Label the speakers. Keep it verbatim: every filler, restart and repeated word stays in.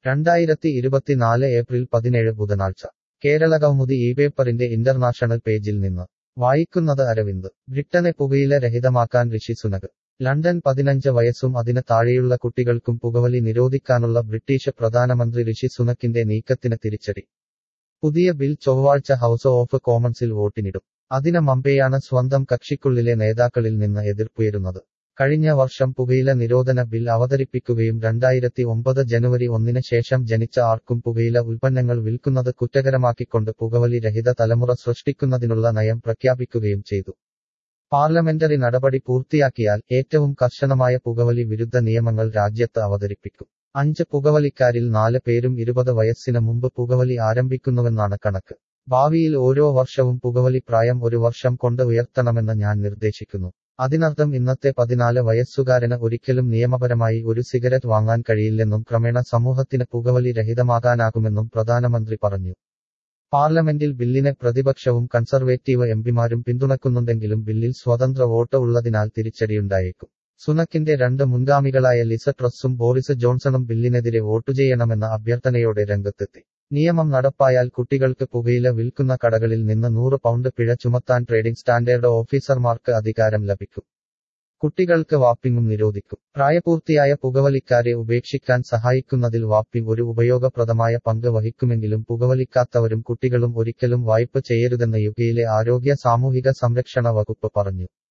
Speaker 1: രണ്ടായിരത്തി ഇരുപത്തിനാല് ഏപ്രിൽ പതിനേഴ് ബുധനാഴ്ച കേരളകൗമുദി ഈ പേപ്പറിന്റെ ഇന്റർനാഷണൽ പേജിൽ നിന്ന് വായിക്കുന്നത് അരവിന്ദ് ബ്രിട്ടനെ പുകയില രഹിതമാക്കാൻ ഋഷി സുനക് ലണ്ടൻ പതിനഞ്ച് വയസ്സും അതിന് താഴെയുള്ള കുട്ടികൾക്കും പുകവലി നിരോധിക്കാനുള്ള ബ്രിട്ടീഷ് പ്രധാനമന്ത്രി ഋഷി സുനക്കിന്റെ നീക്കത്തിന് തിരിച്ചടി പുതിയ ബിൽ ചൊവ്വാഴ്ച ഹൗസ് ഓഫ് കോമൺസിൽ വോട്ടിനിടും അതിന് മുമ്പെയാണ് സ്വന്തം കക്ഷിക്കുള്ളിലെ നേതാക്കളിൽ നിന്ന് എതിർപ്പുയരുന്നത് കഴിഞ്ഞ വർഷം പുകയില നിരോധന ബിൽ അവതരിപ്പിക്കുകയും രണ്ടായിരത്തി ഒമ്പത് ജനുവരി ഒന്നിന് ശേഷം ജനിച്ച ആർക്കും പുകയില ഉൽപ്പന്നങ്ങൾ വിൽക്കുന്നത് കുറ്റകരമാക്കിക്കൊണ്ട് പുകവലി രഹിത തലമുറ സൃഷ്ടിക്കുന്നതിനുള്ള നയം പ്രഖ്യാപിക്കുകയും ചെയ്തു പാർലമെന്ററി നടപടി പൂർത്തിയാക്കിയാൽ ഏറ്റവും കർശനമായ പുകവലി വിരുദ്ധ നിയമങ്ങൾ രാജ്യത്ത് അവതരിപ്പിക്കും അഞ്ച് പുകവലിക്കാരിൽ നാല് പേരും ഇരുപത് വയസ്സിന് മുമ്പ് പുകവലി ആരംഭിക്കുന്നുവെന്നാണ് കണക്ക് ഭാവിയിൽ ഓരോ വർഷവും പുകവലി പ്രായം ഒരു വർഷം കൊണ്ട് ഉയർത്തണമെന്ന് ഞാൻ നിർദ്ദേശിക്കുന്നു അതിനർത്ഥം ഇന്നത്തെ പതിനാല് വയസ്സുകാരന് ഒരിക്കലും നിയമപരമായി ഒരു സിഗരറ്റ് വാങ്ങാൻ കഴിയില്ലെന്നും ക്രമേണ സമൂഹത്തിന് പുകവലി രഹിതമാകാനാകുമെന്നും പ്രധാനമന്ത്രി പറഞ്ഞു പാർലമെന്റിൽ ബില്ലിനെ പ്രതിപക്ഷവും കൺസർവേറ്റീവ് എംപിമാരും പിന്തുണക്കുന്നുണ്ടെങ്കിലും ബില്ലിൽ സ്വതന്ത്ര വോട്ട് ഉള്ളതിനാൽ തിരിച്ചടിയുണ്ടായേക്കും സുനക്കിന്റെ രണ്ട് മുൻഗാമികളായ ലിസ ട്രസ്സും ബോറിസ് ജോൺസണും ബില്ലിനെതിരെ വോട്ടു ചെയ്യണമെന്ന അഭ്യർത്ഥനയോടെ രംഗത്തെത്തി നിയമം നടപ്പായാൽ കുട്ടികൾക്ക് പുകയില വിൽക്കുന്ന കടകളിൽ നിന്ന് നൂറ് പൗണ്ട് പിഴ ചുമത്താൻ ട്രേഡിംഗ് സ്റ്റാൻഡേർഡ് ഓഫീസർമാർക്ക് അധികാരം ലഭിക്കും കുട്ടികൾക്ക് വാപ്പിംഗും നിരോധിക്കും പ്രായപൂർത്തിയായ പുകവലിക്കാരെ ഉപേക്ഷിക്കാൻ സഹായിക്കുന്നതിൽ വാപ്പിംഗ് ഒരു ഉപയോഗപ്രദമായ പങ്ക് വഹിക്കുമെങ്കിലും പുകവലിക്കാത്തവരും കുട്ടികളും ഒരിക്കലും വായ്പ ചെയ്യരുതെന്ന് യുകെയിലെ ആരോഗ്യ സാമൂഹിക സംരക്ഷണ വകുപ്പ് പറഞ്ഞു